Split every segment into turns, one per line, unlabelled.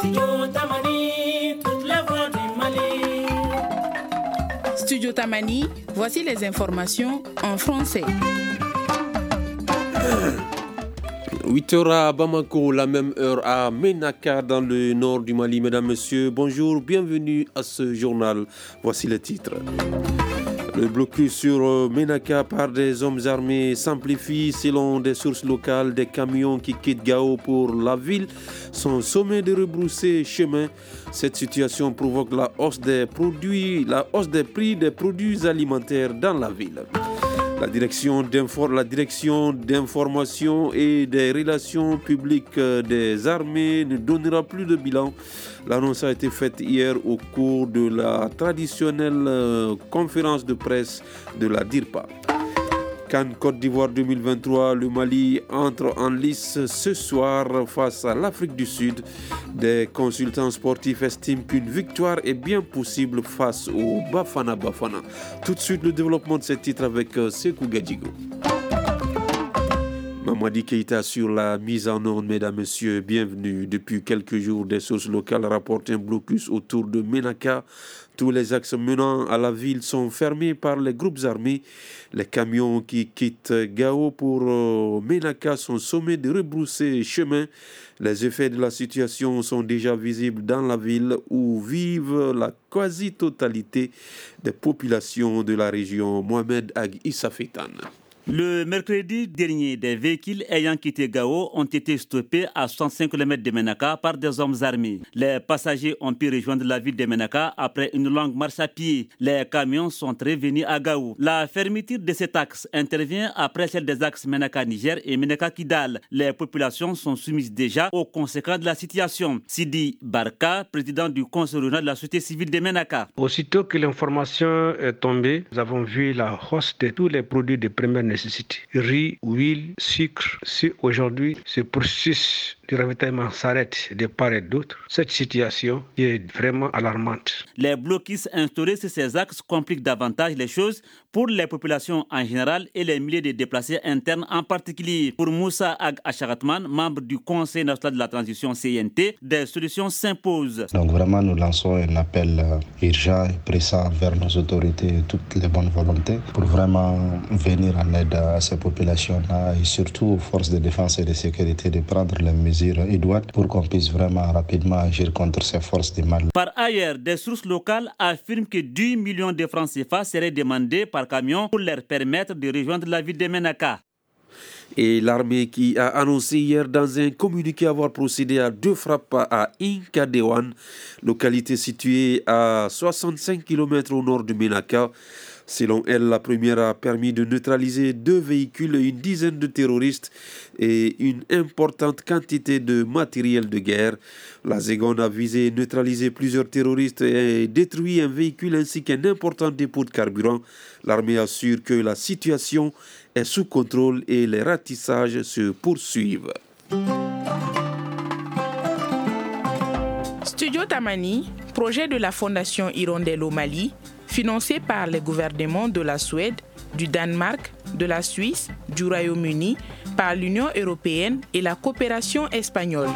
Studio Tamani, voici les informations en français.
8h à Bamako, la même heure à Ménaka dans le nord du Mali. Mesdames, Messieurs, bonjour, bienvenue à ce journal. Voici les titres. Le blocus sur Ménaka par des hommes armés s'amplifie selon des sources locales. Des camions qui quittent Gao pour la ville sont sommés de rebrousser chemin. Cette situation provoque la hausse des prix des produits alimentaires dans la ville. La direction d'information et des relations publiques des armées ne donnera plus de bilan. L'annonce a été faite hier au cours de la traditionnelle conférence de presse de la DIRPA. CAN Côte d'Ivoire 2023, le Mali entre en lice ce soir face à l'Afrique du Sud. Des consultants sportifs estiment qu'une victoire est bien possible face au Bafana Bafana. Tout de suite, le développement de ce titre avec Sekou Gadjigo. Mamadi Keïta sur la mise en ordre, mesdames, messieurs, bienvenue. Depuis quelques jours, des sources locales rapportent un blocus autour de Ménaka. Tous les axes menant à la ville sont fermés par les groupes armés. Les camions qui quittent Gao pour Ménaka sont sommés de rebrousser chemin. Les effets de la situation sont déjà visibles dans la ville où vivent la quasi-totalité des populations de la région. Mohamed Ag Issafetan.
Le mercredi dernier, des véhicules ayant quitté Gao ont été stoppés à 65 km de Ménaka par des hommes armés. Les passagers ont pu rejoindre la ville de Ménaka après une longue marche à pied. Les camions sont revenus à Gao. La fermeture de cet axe intervient après celle des axes Ménaka-Niger et Ménaka-Kidal. Les populations sont soumises déjà aux conséquences de la situation. Sidi Barka, président du conseil régional de la société civile de Ménaka.
Aussitôt que l'information est tombée, nous avons vu la hausse de tous les produits de première nécessité. Riz, huile, sucre. Si aujourd'hui ce processus de ravitaillement s'arrête de part et d'autre, cette situation est vraiment alarmante.
Les blocus instaurés sur ces axes compliquent davantage les choses pour les populations en général et les milliers de déplacés internes en particulier. Pour Moussa Ag Acharatman, membre du Conseil national de la transition CNT, des solutions s'imposent.
Donc vraiment nous lançons un appel urgent et pressant vers nos autorités et toutes les bonnes volontés pour vraiment venir en aide à ces populations-là et surtout aux forces de défense et de sécurité de prendre les mesures idoines pour qu'on puisse vraiment rapidement agir contre ces forces du mal.
Par ailleurs, des sources locales affirment que 10 millions de francs CFA seraient demandés par camion pour leur permettre de rejoindre la ville de Ménaka.
Et l'armée qui a annoncé hier dans un communiqué avoir procédé à 2 frappes à Inkadewan, localité située à 65 km au nord de Ménaka. Selon elle, la première a permis de neutraliser 2 véhicules, une dizaine de terroristes et une importante quantité de matériel de guerre. La seconde a visé neutraliser plusieurs terroristes et détruit un véhicule ainsi qu'un important dépôt de carburant. L'armée assure que la situation est sous contrôle et les ratissages se poursuivent.
Studio Tamani, projet de la Fondation Hirondelle au Mali, financé par les gouvernements de la Suède, du Danemark, de la Suisse, du Royaume-Uni, par l'Union européenne et la coopération espagnole.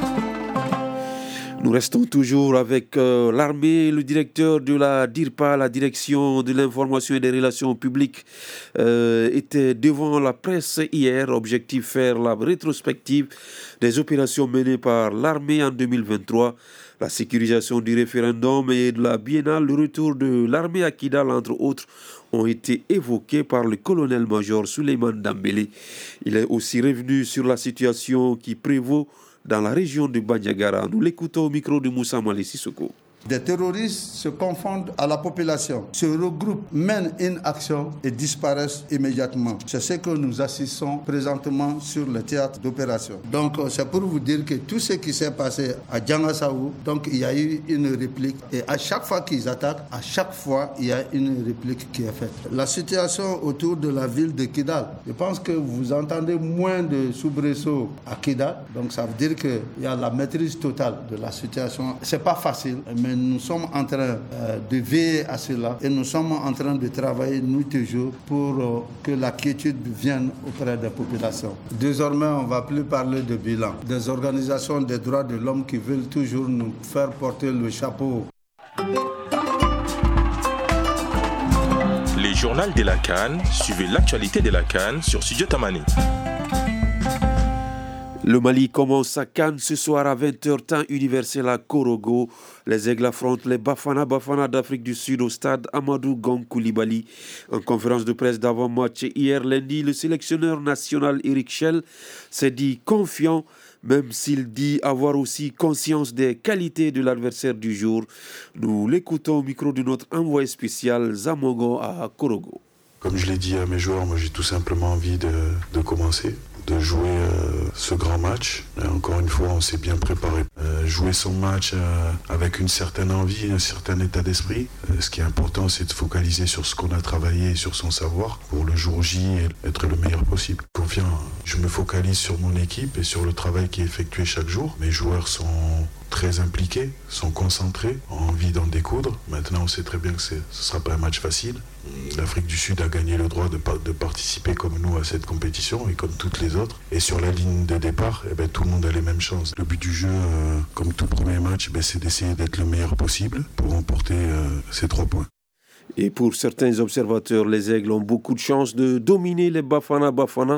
Nous restons toujours avec l'armée. Le directeur de la DIRPA, la direction de l'information et des relations publiques, était devant la presse hier. Objectif faire la rétrospective des opérations menées par l'armée en 2023. La sécurisation du référendum et de la biennale, le retour de l'armée à Kidal, entre autres, ont été évoqués par le colonel-major Souleymane Dambélé. Il est aussi revenu sur la situation qui prévaut dans la région de Bandiagara. Nous l'écoutons au micro de Moussa Malé Sissoko.
Des terroristes se confondent à la population, se regroupent, mènent une action et disparaissent immédiatement. C'est ce que nous assistons présentement sur le théâtre d'opération. Donc c'est pour vous dire que tout ce qui s'est passé à Djangasaou, donc il y a eu une réplique et à chaque fois qu'ils attaquent, à chaque fois il y a une réplique qui est faite. La situation autour de la ville de Kidal, je pense que vous entendez moins de soubresauts à Kidal, donc ça veut dire qu'il y a la maîtrise totale de la situation. C'est pas facile, mais Mais nous sommes en train de veiller à cela et nous sommes en train de travailler nuit et jour pour que la quiétude vienne auprès des populations. Désormais, on ne va plus parler de bilan. Des organisations des droits de l'homme qui veulent toujours nous faire porter le chapeau.
Les journaux de la CAN, suivez l'actualité de la CAN sur Studio Tamani.
Le Mali commence sa CAN ce soir à 20h, temps universel à Korogo. Les Aigles affrontent les Bafana d'Afrique du Sud au stade Amadou Gon Coulibaly. En conférence de presse d'avant-match hier lundi, le sélectionneur national Eric Schell s'est dit confiant, même s'il dit avoir aussi conscience des qualités de l'adversaire du jour. Nous l'écoutons au micro de notre envoyé spécial Zamogo à Korogo.
Comme je l'ai dit à mes joueurs, moi j'ai tout simplement envie de commencer, de jouer ce grand match. Et encore une fois, on s'est bien préparé. Jouer son match avec une certaine envie, un certain état d'esprit. Ce qui est important, c'est de focaliser sur ce qu'on a travaillé et sur son savoir pour le jour J être le meilleur possible. Confiant, je me focalise sur mon équipe et sur le travail qui est effectué chaque jour. Mes joueurs sont très impliqués, sont concentrés, ont envie d'en découdre. Maintenant, on sait très bien que ce ne sera pas un match facile. L'Afrique du Sud a gagné le droit de participer comme nous à cette compétition et comme toutes les autres. Et sur la ligne de départ, tout le monde a les mêmes chances. Le but du jeu, comme tout premier match, c'est d'essayer d'être le meilleur possible pour remporter ces 3 points.
Et pour certains observateurs, les Aigles ont beaucoup de chances de dominer les Bafana.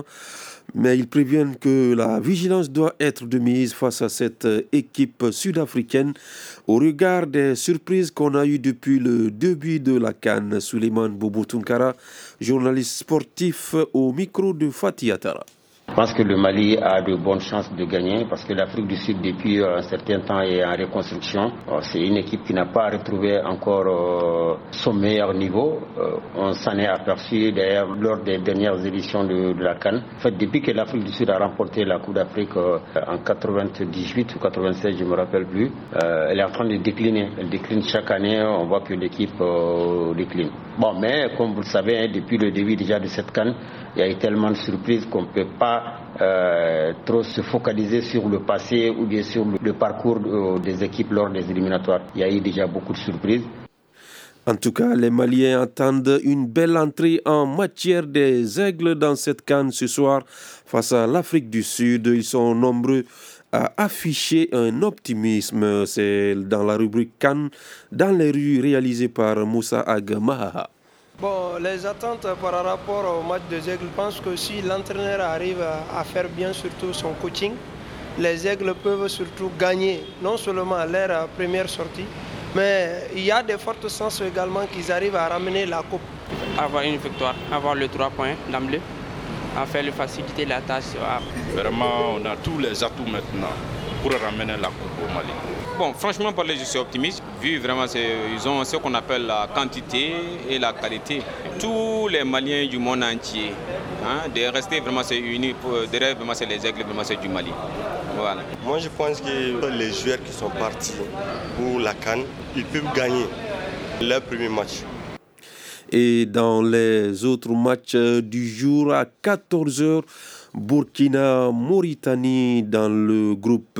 Mais ils préviennent que la vigilance doit être de mise face à cette équipe sud-africaine au regard des surprises qu'on a eues depuis le début de la CAN. Souleymane Bobo Tunkara, journaliste sportif au micro de Fatih Atara.
Je pense que le Mali a de bonnes chances de gagner parce que l'Afrique du Sud depuis un certain temps est en reconstruction. C'est une équipe qui n'a pas retrouvé encore son meilleur niveau. On s'en est aperçu d'ailleurs lors des dernières éditions de la CAN. En fait, depuis que l'Afrique du Sud a remporté la Coupe d'Afrique en 98 ou 96, je ne me rappelle plus, elle est en train de décliner. Elle décline chaque année, on voit que l'équipe décline. Bon, mais comme vous le savez, depuis le début déjà de cette CAN, il y a eu tellement de surprises qu'on ne peut pas trop se focaliser sur le passé ou bien sur le parcours des équipes lors des éliminatoires. Il y a eu déjà beaucoup de surprises.
En tout cas, les Maliens attendent une belle entrée en matière des Aigles dans cette CAN ce soir face à l'Afrique du Sud. Ils sont nombreux à afficher un optimisme. C'est dans la rubrique CAN dans les rues réalisée par Moussa Ag Mahaha.
Bon, les attentes par rapport au match des Aigles, je pense que si l'entraîneur arrive à faire bien surtout son coaching, les Aigles peuvent surtout gagner, non seulement leur première sortie, mais il y a de fortes chances également qu'ils arrivent à ramener la coupe.
Avoir une victoire, avoir le 3 points d'emblée, à faire faciliter la tâche.
Vraiment, on a tous les atouts maintenant pour ramener la coupe au Mali.
Bon, franchement parler, je suis optimiste, vu vraiment ils ont ce qu'on appelle la quantité et la qualité. Tous les Maliens du monde entier, de rester vraiment c'est unis, derrière vraiment c'est les Aigles, vraiment c'est du Mali. Voilà.
Moi je pense que les joueurs qui sont partis pour la CAN, ils peuvent gagner leur premier match.
Et dans les autres matchs du jour à 14h, Burkina-Mauritanie dans le groupe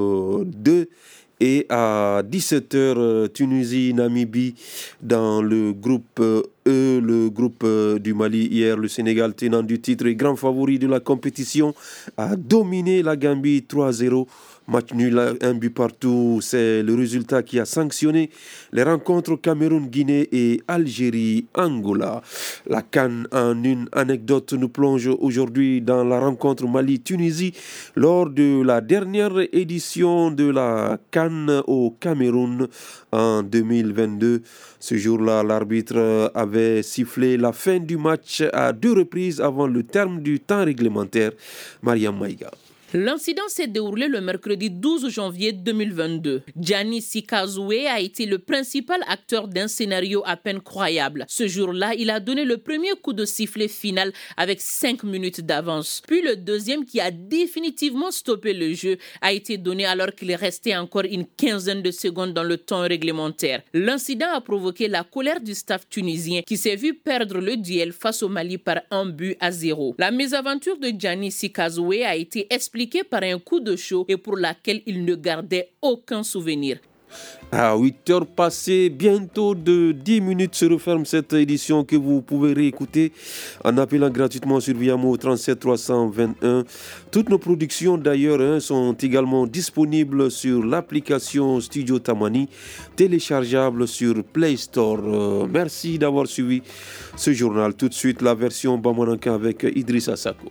2 et à 17h, Tunisie-Namibie dans le groupe E, le groupe du Mali. Hier, le Sénégal, tenant du titre et grand favori de la compétition, a dominé la Gambie 3-0. Match nul, 1 but partout, c'est le résultat qui a sanctionné les rencontres Cameroun-Guinée et Algérie-Angola. La CAN, en une anecdote, nous plonge aujourd'hui dans la rencontre Mali-Tunisie lors de la dernière édition de la CAN au Cameroun en 2022. Ce jour-là, l'arbitre avait sifflé la fin du match à 2 reprises avant le terme du temps réglementaire. Mariam Maïga.
L'incident s'est déroulé le mercredi 12 janvier 2022. Gianni Sikazoué a été le principal acteur d'un scénario à peine croyable. Ce jour-là, il a donné le premier coup de sifflet final avec 5 minutes d'avance. Puis le deuxième, qui a définitivement stoppé le jeu, a été donné alors qu'il restait encore une quinzaine de secondes dans le temps réglementaire. L'incident a provoqué la colère du staff tunisien qui s'est vu perdre le duel face au Mali par 1-0. La mésaventure de Gianni Sikazoué a été expliquée par un coup de chaud et pour laquelle il ne gardait aucun souvenir.
À 8h passées, bientôt de 10 minutes se referme cette édition que vous pouvez réécouter en appelant gratuitement sur Viamo 37 321. Toutes nos productions d'ailleurs sont également disponibles sur l'application Studio Tamani, téléchargeable sur Play Store. Merci d'avoir suivi ce journal. Tout de suite, la version Bamananka avec Idrissa Sako.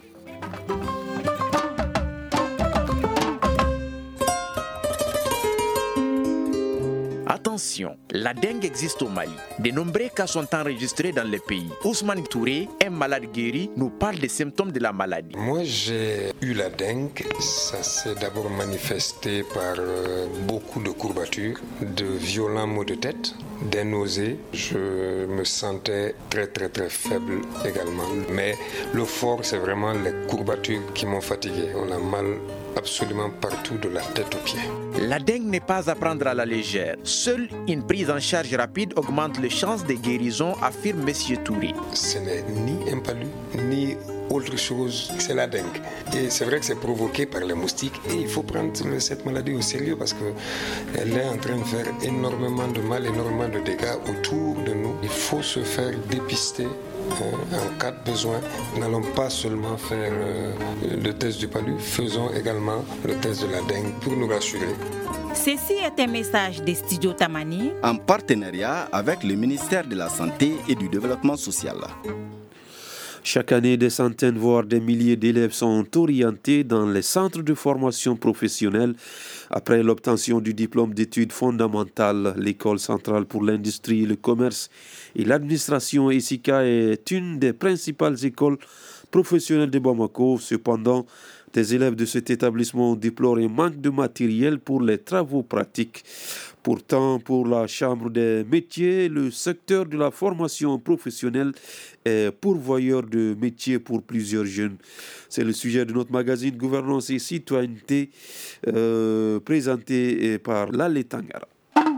Attention, la dengue existe au Mali. De nombreux cas sont enregistrés dans le pays. Ousmane Touré, un malade guéri, nous parle des symptômes de la maladie.
Moi, j'ai eu la dengue. Ça s'est d'abord manifesté par beaucoup de courbatures, de violents maux de tête, des nausées. Je me sentais très faible également. Mais le fort, c'est vraiment les courbatures qui m'ont fatigué. On a mal absolument partout de la tête aux pieds.
La dengue n'est pas à prendre à la légère. Seule une prise en charge rapide augmente les chances de guérison, affirme M. Touré.
Ce n'est ni un palu, ni autre chose, c'est la dengue. Et c'est vrai que c'est provoqué par les moustiques et il faut prendre cette maladie au sérieux parce qu'elle est en train de faire énormément de mal, énormément de dégâts autour de nous. Il faut se faire dépister. En cas de besoin, n'allons pas seulement faire le test du palu, faisons également le test de la dengue pour nous rassurer.
Ceci est un message des Studios Tamani
en partenariat avec le ministère de la Santé et du Développement social.
Chaque année, des centaines, voire des milliers d'élèves sont orientés dans les centres de formation professionnelle. Après l'obtention du diplôme d'études fondamentales, l'École centrale pour l'industrie, le commerce et l'administration ESICA est une des principales écoles professionnelles de Bamako. Cependant, des élèves de cet établissement déplorent un manque de matériel pour les travaux pratiques. Pourtant, pour la Chambre des métiers, le secteur de la formation professionnelle est pourvoyeur de métiers pour plusieurs jeunes. C'est le sujet de notre magazine Gouvernance et Citoyenneté présenté par Lale Tangara.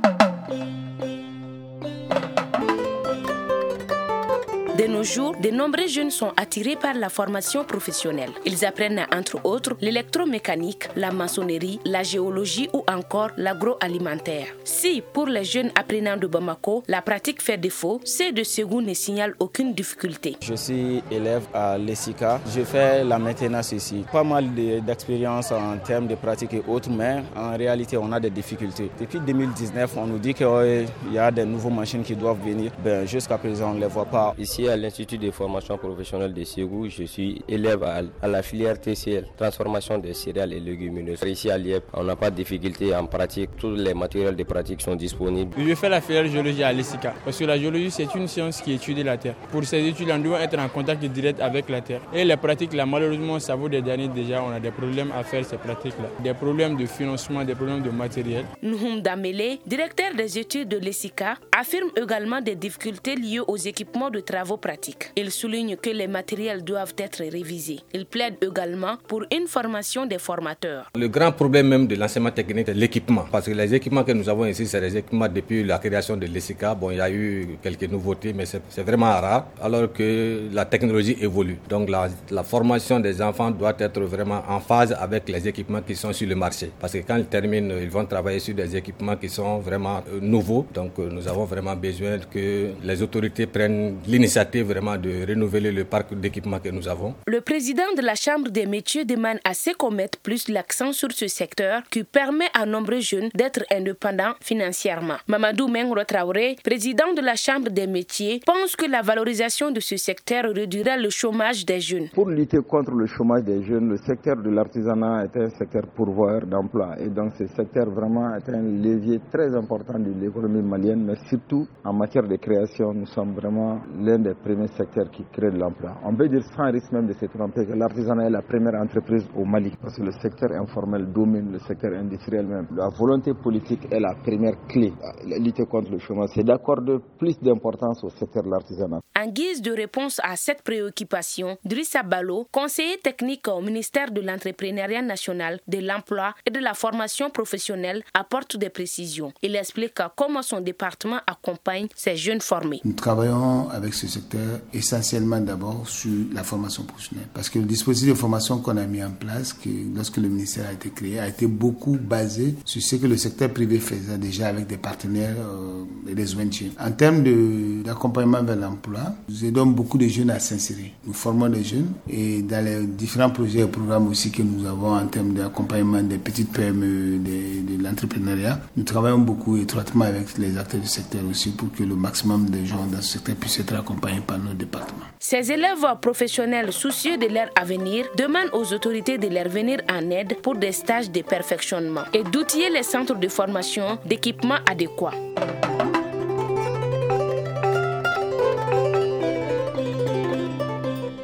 De nos jours, de nombreux jeunes sont attirés par la formation professionnelle. Ils apprennent entre autres l'électromécanique, la maçonnerie, la géologie ou encore l'agroalimentaire. Si, pour les jeunes apprenants de Bamako, la pratique fait défaut, ceux de Ségou ne signalent aucune difficulté.
Je suis élève à l'ESICA. Je fais la maintenance ici. Pas mal d'expérience en termes de pratique et autres, mais en réalité, on a des difficultés. Depuis 2019, on nous dit qu'il y a des nouvelles machines qui doivent venir. Jusqu'à présent, on ne les voit pas.
Ici, à l'Institut de formation professionnelle de Ségou, je suis élève à la filière TCL, transformation des céréales et légumineuses. Ici à Liège, on n'a pas de difficulté en pratique. Tous les matériels de pratique sont disponibles.
Je fais la filière géologie à l'ESICA parce que la géologie, c'est une science qui étudie la terre. Pour ces études, on doit être en contact direct avec la terre. Et les pratiques, là, malheureusement, ça vaut des années déjà. On a des problèmes à faire ces pratiques-là. Des problèmes de financement, des problèmes de matériel.
Nouhoum Damele, directeur des études de l'ESICA, affirme également des difficultés liées aux équipements de travaux pratiques. Il souligne que les matériels doivent être révisés. Il plaide également pour une formation des formateurs.
Le grand problème même de l'enseignement technique, c'est l'équipement. Parce que les équipements que nous avons ici, c'est des équipements depuis la création de l'ESICA. Bon, il y a eu quelques nouveautés, mais c'est vraiment rare, alors que la technologie évolue. Donc la formation des enfants doit être vraiment en phase avec les équipements qui sont sur le marché. Parce que quand ils terminent, ils vont travailler sur des équipements qui sont vraiment nouveaux. Donc nous avons vraiment besoin que les autorités prennent l'initiative vraiment de renouveler le parc d'équipements que nous avons.
Le président de la Chambre des métiers demande à ce qu'on mette plus l'accent sur ce secteur qui permet à nombreux jeunes d'être indépendants financièrement. Mamadou Mengro Traoré, président de la Chambre des métiers, pense que la valorisation de ce secteur réduira le chômage des jeunes.
Pour lutter contre le chômage des jeunes, le secteur de l'artisanat est un secteur pourvoyeur d'emplois et donc ce secteur vraiment est un levier très important de l'économie malienne, mais surtout en matière de création, nous sommes vraiment l'un des premiers secteurs qui crée de l'emploi. On peut dire sans risque même de se tromper que l'artisanat est la première entreprise au Mali parce que le secteur informel domine le secteur industriel même. La volonté politique est la première clé à lutter contre le chômage. C'est d'accorder plus d'importance au secteur de l'artisanat.
En guise de réponse à cette préoccupation, Drissa Balo, conseiller technique au ministère de l'Entrepreneuriat national, de l'emploi et de la formation professionnelle, apporte des précisions. Il explique comment son département accompagne ces jeunes formés.
Nous travaillons avec ce secteur
secteur, essentiellement d'abord sur la formation professionnelle. Parce que le dispositif de formation qu'on a mis en place, lorsque le ministère a été créé, a été beaucoup basé sur ce que le secteur privé faisait déjà avec des partenaires et des ONG. En termes d'accompagnement vers l'emploi, nous aidons beaucoup de jeunes à s'insérer. Nous formons des jeunes et dans les différents projets et programmes aussi que nous avons en termes d'accompagnement des petites PME, de l'entrepreneuriat, nous travaillons beaucoup étroitement avec les acteurs du secteur aussi pour que le maximum de gens dans ce secteur puissent être accompagnés par nos départements.
Ces élèves professionnels soucieux de leur avenir demandent aux autorités de leur venir en aide pour des stages de perfectionnement et d'outiller les centres de formation d'équipements adéquats.